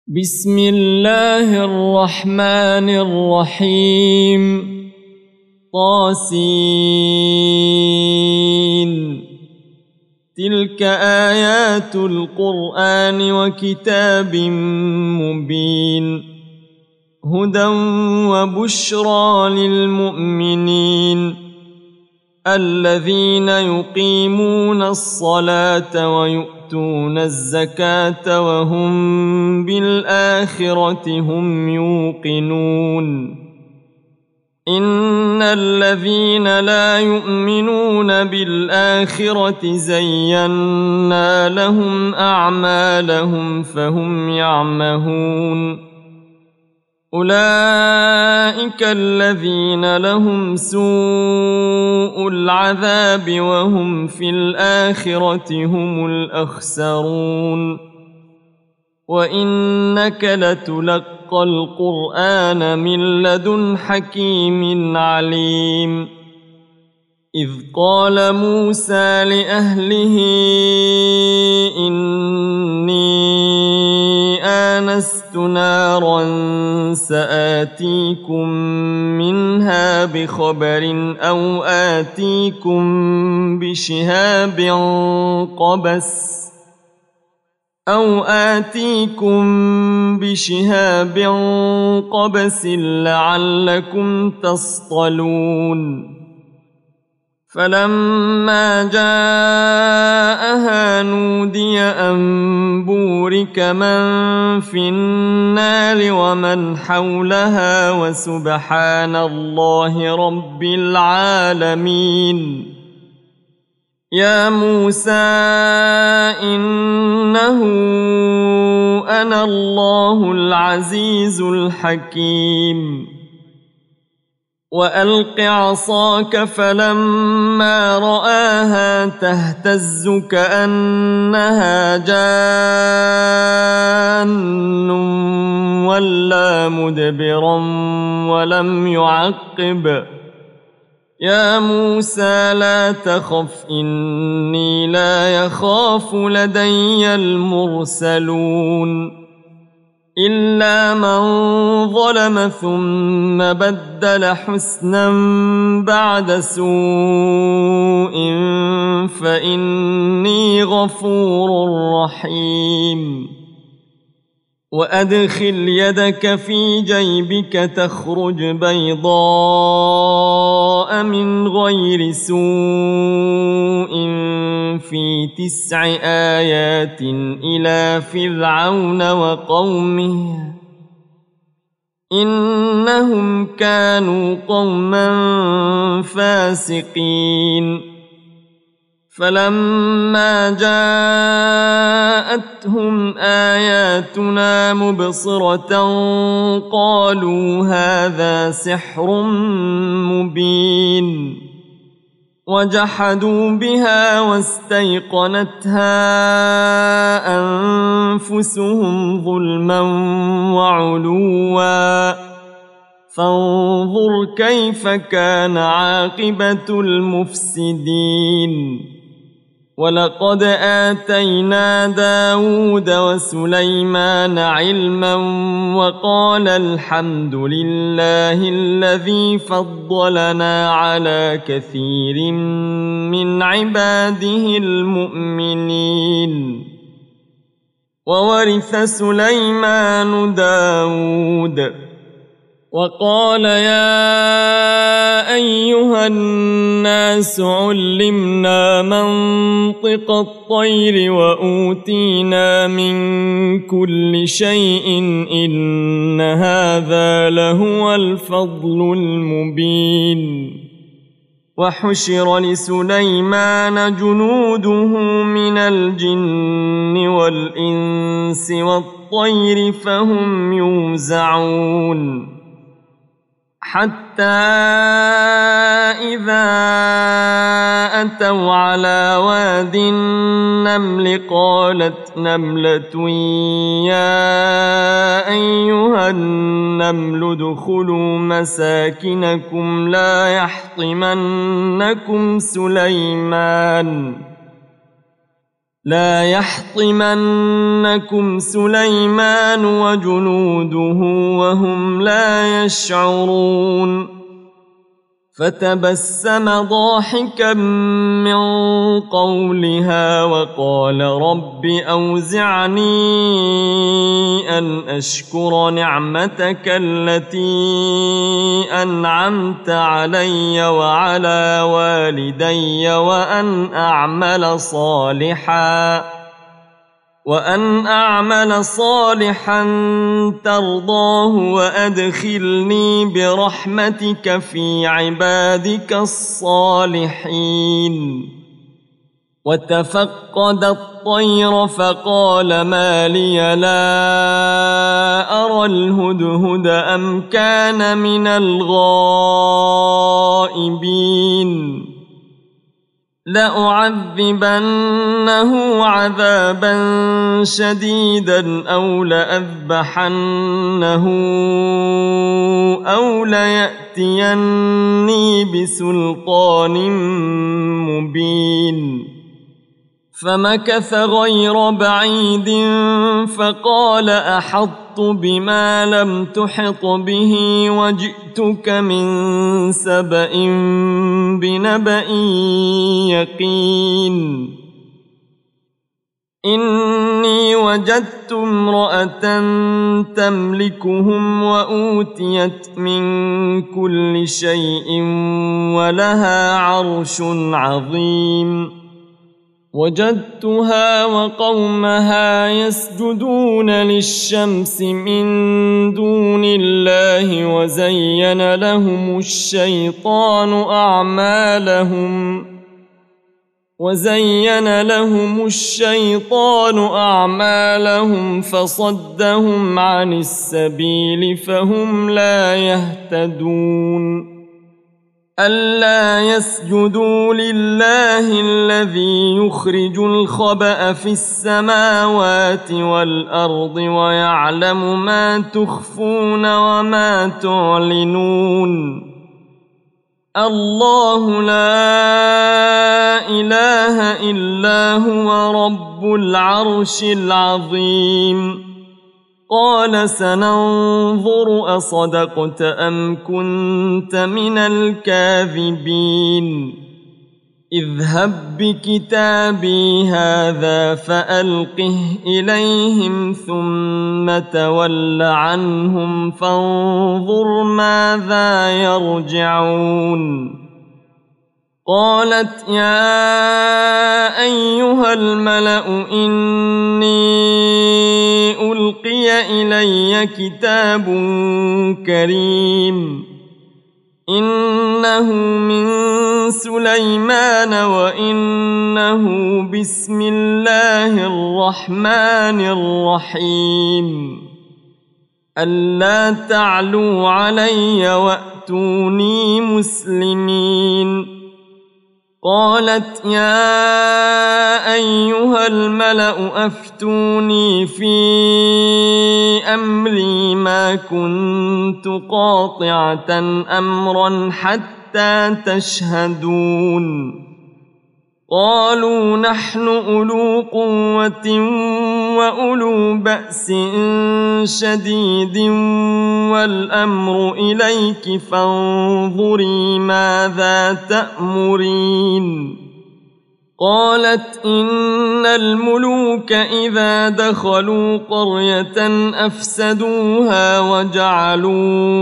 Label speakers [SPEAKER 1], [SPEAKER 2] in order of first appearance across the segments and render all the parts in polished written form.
[SPEAKER 1] بسم الله الرحمن الرحيم طاسين تلك آيات القرآن وكتاب مبين هدى وبشرى للمؤمنين الذين يقيمون الصلاة ويؤتون الزكاة وهم بالآخرة هم يوقنون إن الذين لا يؤمنون بالآخرة زينا لهم أعمالهم فهم يعمهون أولئك الذين لهم سوء العذاب وهم في الآخرة هم الأخسرون وإنك لتلقى القرآن من لدن حكيم عليم إذ قال موسى لأهله إني آنست نارا سآتيكم منها بخبر أو آتيكم بشهاب قبس لعلكم تصطلون فلما جاءها نودي أن بورك من في النار ومن حولها وسبحان الله رب العالمين يا موسى إنه أنا الله العزيز الحكيم وألق عصاك فلما رآها تهتز كأنها جان ولا مدبرا ولم يعقب يا موسى لا تخف إني لا يخاف لدي المرسلون إلا من ظلم ثم بدل حسنا بعد سوء فإني غفور رحيم وأدخل يدك في جيبك تخرج بيضاء من غير سوء في 9 آيات إلى فرعون وقومه إنهم كانوا قوما فاسقين فلما جاءتهم آياتنا مبصرة قالوا هذا سحر مبين وجحدوا بها واستيقنتها أنفسهم ظلما وعلوا فانظر كيف كان عاقبة المفسدين ولقد آتينا داود وسليمان علما وقال الحمد لله الذي فضلنا على كثير من عباده المؤمنين وورث سليمان داود وقال يا أيها الناس علمنا منطق الطير وأوتينا من كل شيء إن هذا لهو الفضل المبين وحشر لسليمان جنوده من الجن والإنس والطير فهم يوزعون حتى إذا أتوا على واد النمل قالت نملة يا أيها النمل ادخلوا مساكنكم لا يحطمنكم سليمان لا يحطمنكم سليمان وجنوده وهم لا يشعرون فتبسم ضاحكا من قولها وقال رب أوزعني أن أشكر نعمتك التي أنعمت علي وعلى والدي وأن أعمل صالحا ترضاه وأدخلني برحمتك في عبادك الصالحين وتفقد الطير فقال ما لي لا أرى الهدهد أم كان من الغائبين لأعذبنه عذابا شديدا أو لأذبحنه أو ليأتيني بسلطان مبين فمكث غير بعيد فقال أحطت بما لم تحط به وجئتك من سبأ بنبأ يقين إني وجدت امرأة تملكهم وأوتيت من كل شيء ولها عرش عظيم وجدتها وقومها يسجدون للشمس من دون الله وزين لهم الشيطان أعمالهم فصدهم عن السبيل فهم لا يهتدون ألا يسجدوا لله الذي يخرج الخبأ في السماوات والأرض ويعلم ما تخفون وما تعلنون الله لا إله إلا هو رب العرش العظيم قال سننظر أصدقت أم كنت من الكاذبين اذهب بكتابي هذا فألقه إليهم ثم تول عنهم فانظر ماذا يرجعون قالت يا أيها الملأ إني ألقي إلي كتاب كريم إنه من سليمان وإنه بسم الله الرحمن الرحيم ألا تعلوا علي وأتوني مسلمين قالت يا أيها الملأ أفتوني في أمري ما كنت قاطعة أمرا حتى تشهدون قالوا نحن أولو قوة وأولو بأس شديد والأمر إليك فانظري ماذا تأمرين قالت إن الملوك إذا دخلوا قرية أفسدوها وجعلوا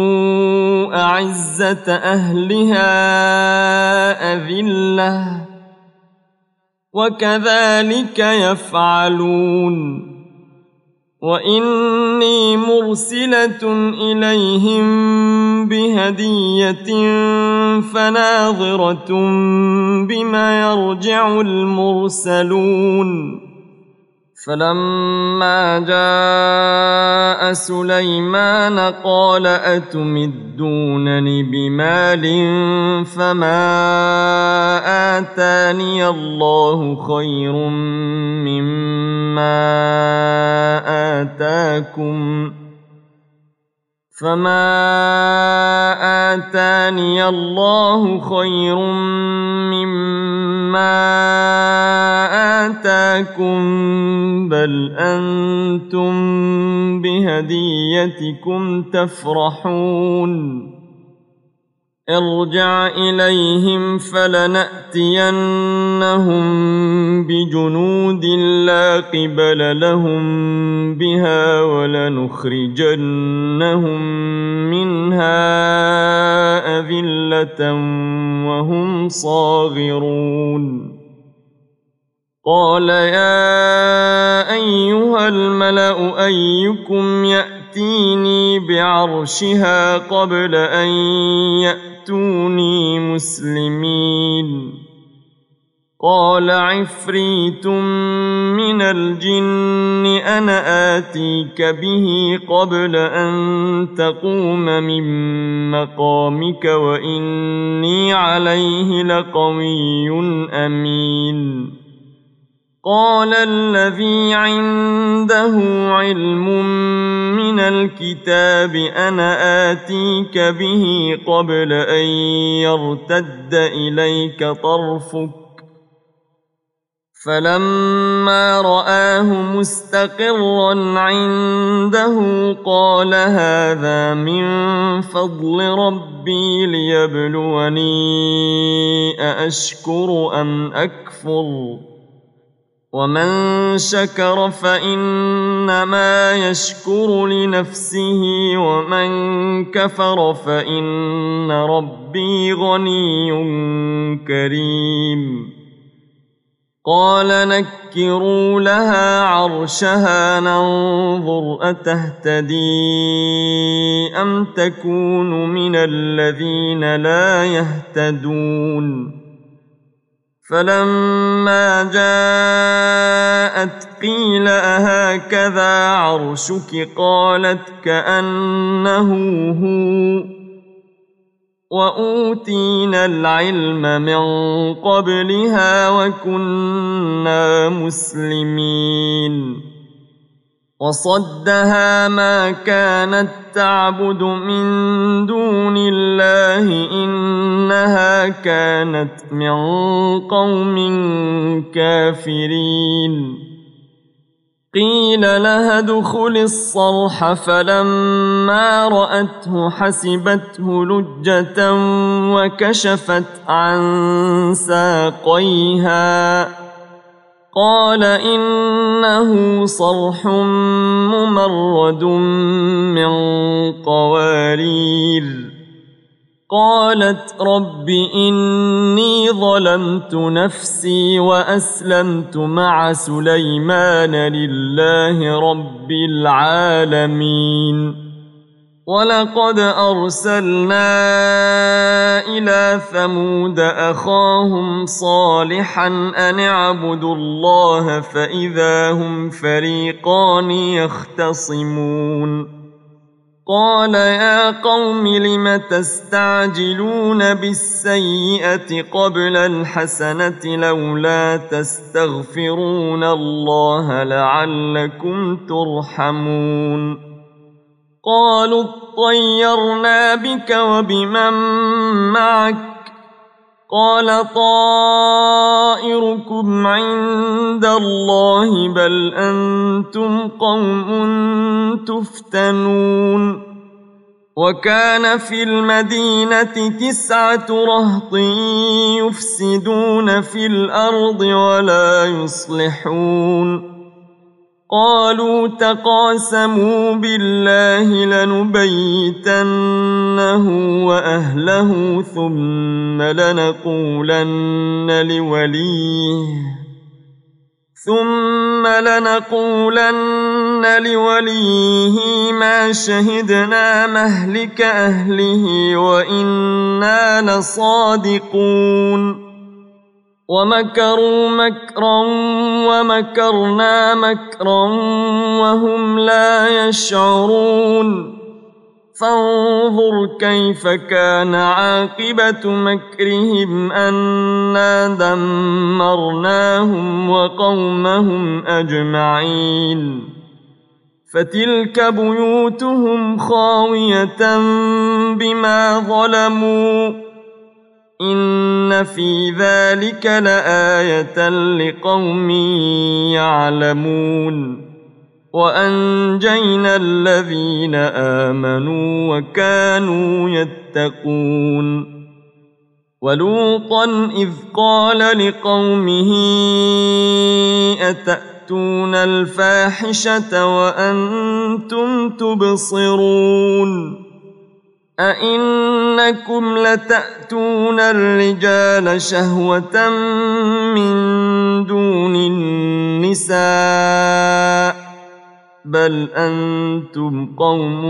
[SPEAKER 1] أعزة أهلها أذلة وكذلك يفعلون وإني مرسلة إليهم بهدية فناظرة بما يرجع المرسلون فلما جاء سليمان قال أتمدونني بمال فما آتاني الله خير مما آتاكم فما آتاني الله خير مما آتاكم بل أنتم بهديتكم تفرحون ارجع إليهم فلنأتينهم بجنود لا قبل لهم بها ولنخرجنهم منها أذلة وهم صاغرون قال يا أيها الملأ أيكم يأتيني بعرشها قبل أن يأتوني مسلمين قال عفريت من الجن أنا آتيك به قبل أن تقوم من مقامك وإني عليه لقوي أمين قال الذي عنده علم من الكتاب أنا آتيك به قبل أن يرتد إليك طرفك فلما رآه مستقرا عنده قال هذا من فضل ربي ليبلوني أأشكر أم أكفر ومن شكر فإنما يشكر لنفسه ومن كفر فإن ربي غني كريم قال نكروا لها عرشها ننظر أتهتدي أم تكون من الذين لا يهتدون فلما جاءت قيل أهكذا عرشك قالت كأنه هو وأوتينا العلم من قبلها وكنا مسلمين وصدها ما كانت تعبد من دون الله إنها كانت من قوم كافرين قيل لها ادخل الصرح فلما رأته حسبته لجة وكشفت عن ساقيها قال إنه صرح ممرد من قوارير قالت رب إني ظلمت نفسي وأسلمت مع سليمان لله رب العالمين ولقد أرسلنا إلى ثمود أخاهم صالحا أن اعبدوا الله فإذا هم فريقان يختصمون قال يا قوم لم تستعجلون بالسيئة قبل الحسنة لولا تستغفرون الله لعلكم ترحمون قالوا اطيرنا بك وبمن معك قال طائركم عند الله بل أنتم قوم تفتنون وكان في المدينة 9 رهط يفسدون في الأرض ولا يصلحون قالوا تقاسموا بالله لنبيتنه وأهله ثم لنقولن لوليه ما شهدنا مهلك أهله وإنا لصادقون ومكروا مكرا ومكرنا مكرا وهم لا يشعرون فانظر كيف كان عاقبة مكرهم أنا دمرناهم وقومهم أجمعين فتلك بيوتهم خاوية بما ظلموا إن في ذلك لآية لقوم يعلمون وأنجينا الذين آمنوا وكانوا يتقون ولوطا إذ قال لقومه أتأتون الفاحشة وأنتم تبصرون أئنكم لتأتون الرجال شهوة من دون النساء بل أنتم قوم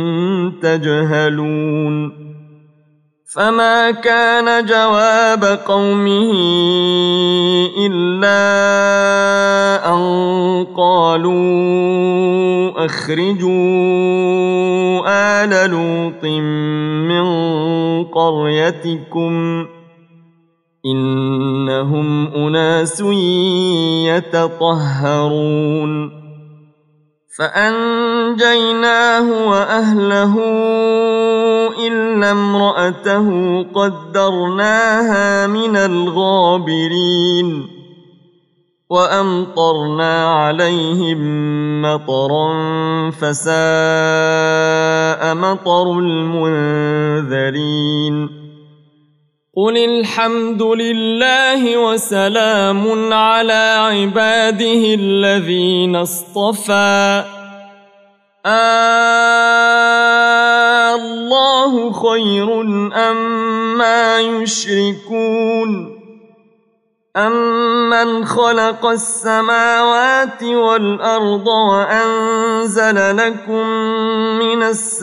[SPEAKER 1] تجهلون فما كان جواب قومه إلا أن قالوا أخرجوا آل لوط من قريتكم إنهم أناس يتطهرون فأنجيناه وأهله إلا امرأته قدرناها من الغابرين وأمطرنا عليهم مطرا فساء مطر المنذرين قل الحمد لله وسلام على عباده الذين اصطفى الله خير أما يشركون أمن خلق السماوات والأرض وأنزل لكم من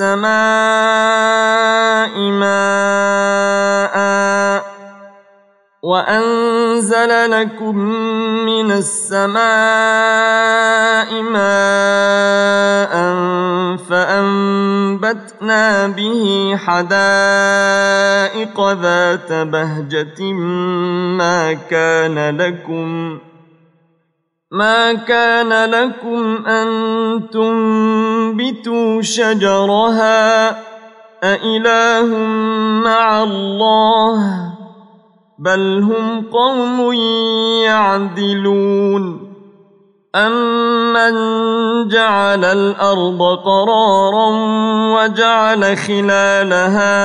[SPEAKER 1] السماء ماء فأنبتنا به حدائق ذات بهجة ما كان لكم أن تنبتوا شجرها أإله مع الله بل هم قوم يعدلون أمن جعل الأرض قرارا وجعل خلالها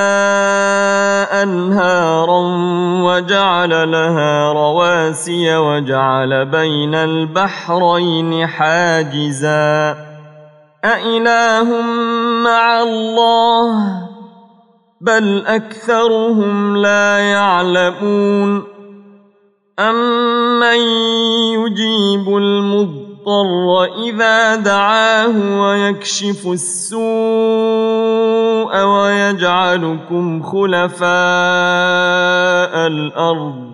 [SPEAKER 1] أنهارا وجعل لها رواسي وجعل بين البحرين حاجزا أإله مع الله بل أكثرهم لا يعلمون أمن يجيب المضطر إذا دعاه ويكشف السوء ويجعلكم خلفاء الأرض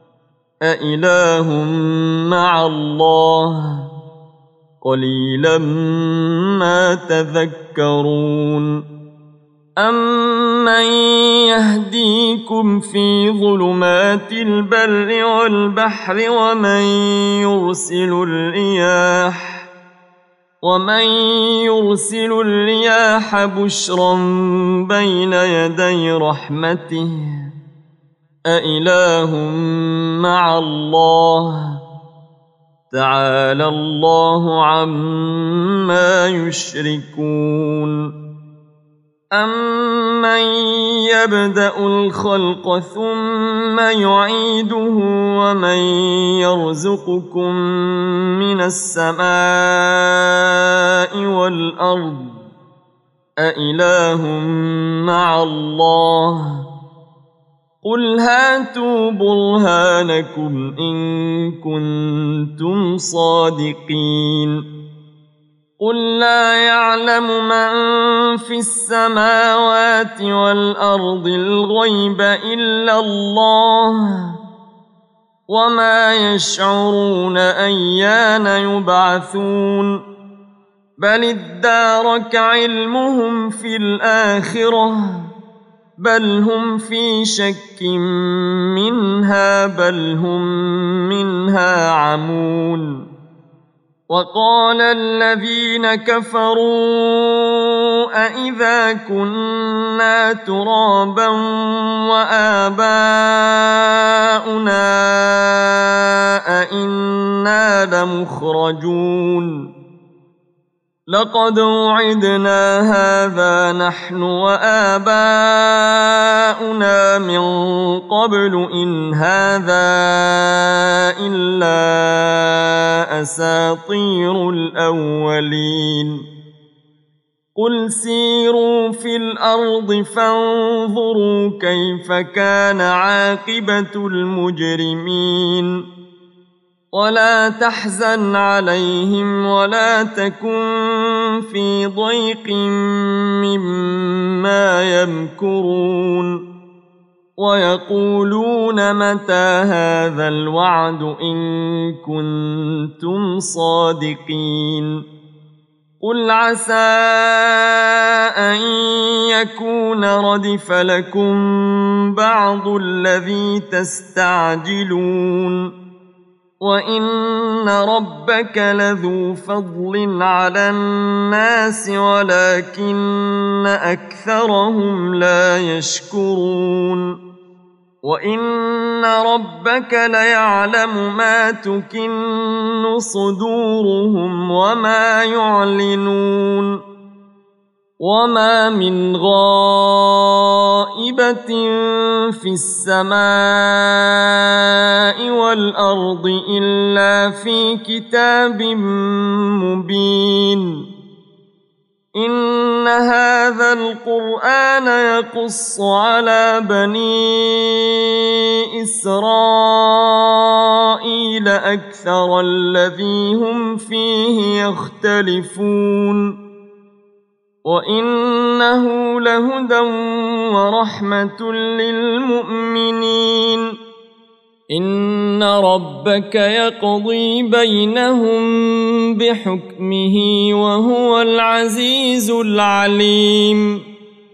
[SPEAKER 1] أإله مع الله قليلا ما تذكرون أمن يهديكم في ظلمات البر والبحر ومن يرسل الرياح بشرا بين يدي رحمته أإله مع الله تعالى الله عما يشركون أمن يبدأ الخلق ثم يعيده ومن يرزقكم من السماء والأرض أإله مع الله قل هاتوا برهانكم إن كنتم صادقين قل لا يعلم من في السماوات والأرض الغيب إلا الله وما يشعرون أيان يبعثون بل ادارك علمهم في الآخرة بل هم في شك منها بل هم منها عمون وقال الذين كفروا أإذا كنا ترابا وآباؤنا أإنا لمخرجون لقد وعدنا هذا نحن وآباؤنا من قبل إن هذا إلا أساطير الأولين قل سيروا في الأرض فانظروا كيف كان عاقبة المجرمين ولا تحزن عليهم ولا تكن في ضيق مما يمكرون ويقولون متى هذا الوعد إن كنتم صادقين قل عسى أن يكون ردف لكم بعض الذي تستعجلون وإن ربك لذو فضل على الناس ولكن أكثرهم لا يشكرون وإن ربك ليعلم ما تكن صدورهم وما يعلنون وما من غائبة في السماء والأرض إلا في كتاب مبين إن هذا القرآن يقص على بني إسرائيل أكثر الذي هم فيه يختلفون وإنه لهدى ورحمة للمؤمنين إن ربك يقضي بينهم بحكمه وهو العزيز العليم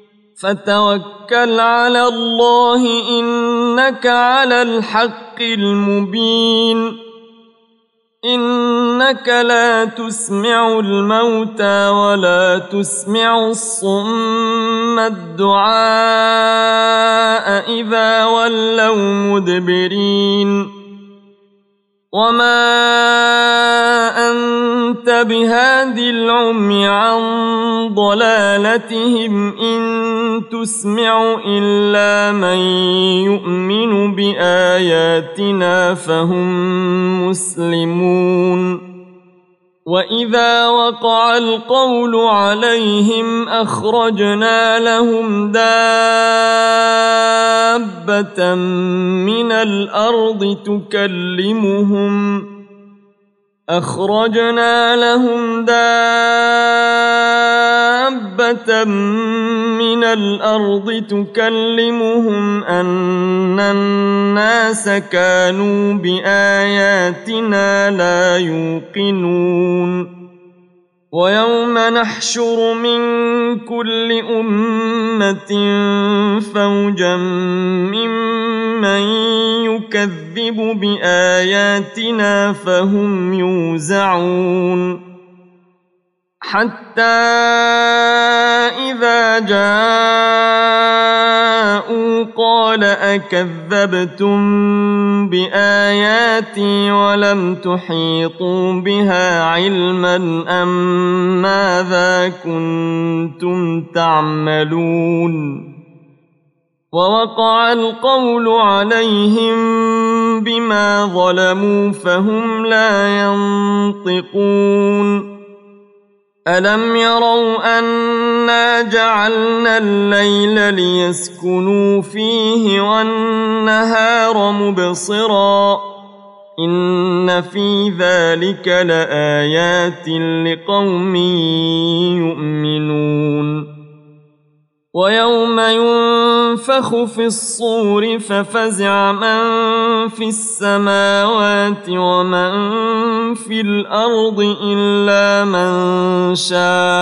[SPEAKER 1] فتوكل على الله إنك على الحق المبين إنك لا تسمع الموتى ولا تسمع الصم الدعاء إذا ولوا مدبرين وما أنت بهاد العمي عن ضلالتهم إن تسمع إلا من يؤمن بآياتنا فهم مسلمون وإذا وقع القول عليهم أخرجنا لهم دابة من الأرض تكلمهم أن الناس كانوا بآياتنا لا يوقنون ويوم نحشر من كل أمة فوجا ممن يكذب بآياتنا فهم يوزعون حتى إذا جاءوا قال أكذبتم بآياتي ولم تحيطوا بها علما أم ماذا كنتم تعملون ووقع القول عليهم بما ظلموا فهم لا ينطقون ألم يروا أنا جعلنا الليل ليسكنوا فيه والنهار مبصرا إن في ذلك لآيات لقوم يؤمنون ويوم ينفخ في الصور ففزع من في السماوات ومن في الأرض إلا من شاء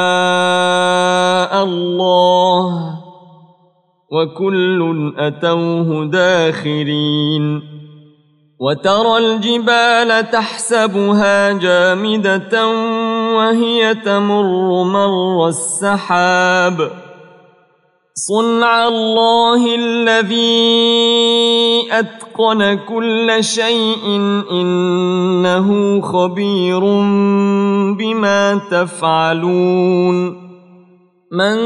[SPEAKER 1] الله وكل أتوه داخرين وترى الجبال تحسبها جامدة وهي تمر مر السحاب صنع الله الذي أتقن كل شيء إنه خبير بما تفعلون من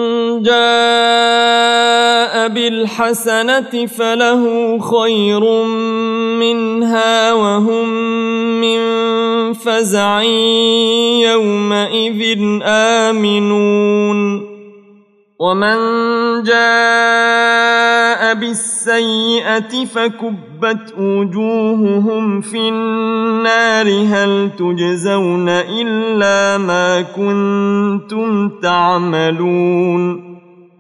[SPEAKER 1] جاء بالحسنة فله خير منها وهم من فزع يومئذ آمنون ومن جاء بالسيئة فكبت وجوههم في النار هل تجزون إلا ما كنتم تعملون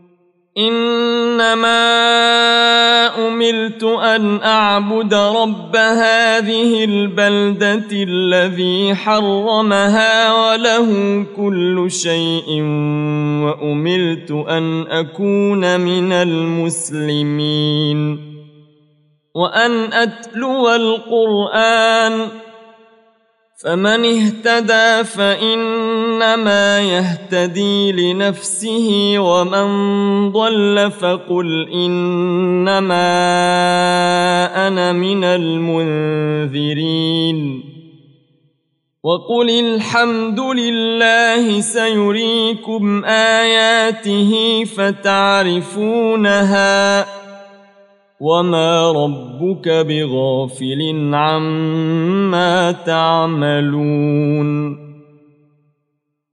[SPEAKER 1] إنما أمرت أن أعبد رب هذه البلدة الذي حرمها وله كل شيء وأمرت أن أكون من المسلمين وأن أتلو القرآن فمن اهتدى فإنما يهتدي لنفسه ومن ضل فقل إنما أنا من المنذرين وقل الحمد لله سيريكم آياته فتعرفونها وما ربك بغافل عما تعملون